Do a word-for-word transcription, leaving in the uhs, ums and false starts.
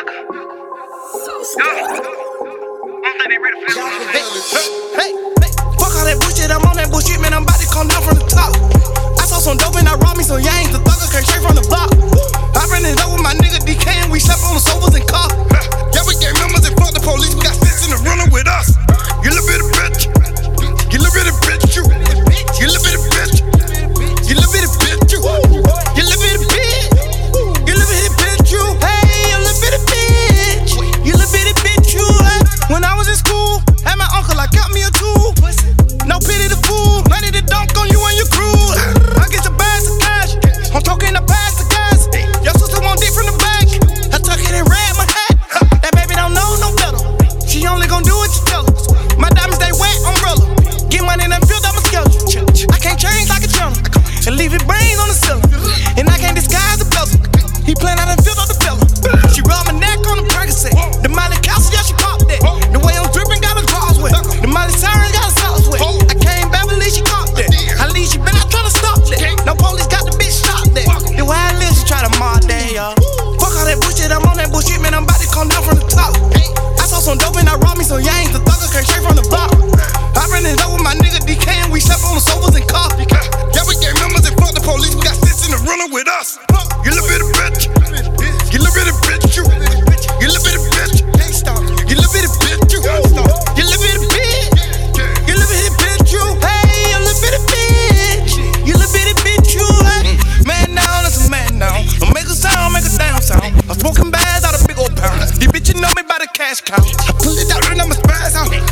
Hey, hey, hey, fuck all that bullshit, I'm on that bullshit, man, I'm about to come down from the top. I saw some dope and I robbed me some yangs, the thugger came straight from the block. I ran it up with my nigga D K and we slept on the sofas and car. Yeah, we gave members and fuck the police, we got six in the runner with us. You little bit of bitch, you little bit of bitch, you, you little bit of bitch, you little bit of bitch, you, you little bit of bitch, you little bit of bitch, you, hey, you little bit of bitch, you little bit of bitch, you, hey. When I was in school, had my uncle, I got me a tool. No pity the fool, ready to dunk on you and your crew. I get your bags of cash, I'm talking to pass the gas. Your sister want dick from the back, I tuck it and red my hat. That baby don't know no better, she only gon' do what you tell her. My diamonds, they wet umbrella, get money and build up my schedule. I can't change like a channel, and leave it brains on the ceiling. And I can't disguise the bezel, he playin' out and filled up the fella. She rubbed my neck on the Percocet, the Miley Castle, yeah, she popped that. The way I'm dripping got her drawers wet, the Miley Siren got her socks wet. I came back, believe she caught that. I leave she been out trying to stop that. No police got the bitch shot that. The way I live, she try to mob that, y'all. Fuck all that bullshit, I'm on that bullshit, man, I'm about to come down from the top. I saw some dope and I robbed me some yangs, the thugger came straight from the block. I ran it up with my nigga D K and we slept on the sofas and car. Yeah, we gave members and fuck the police, we got six in the runner with us. You little bit of bitch, you little bit of bitch, you, you little bit of bitch, you little bit of bitch, you, you little bit of bitch, you little bit of bitch, you, hey, you little bit of bitch, you little bit of bitch, you, hey. Man down, that's a man down. I'll make a sound, make a damn sound. I'm smoking bags out of big old pound. These bitches know me by the cash count. I pull it out and I'ma spaz out.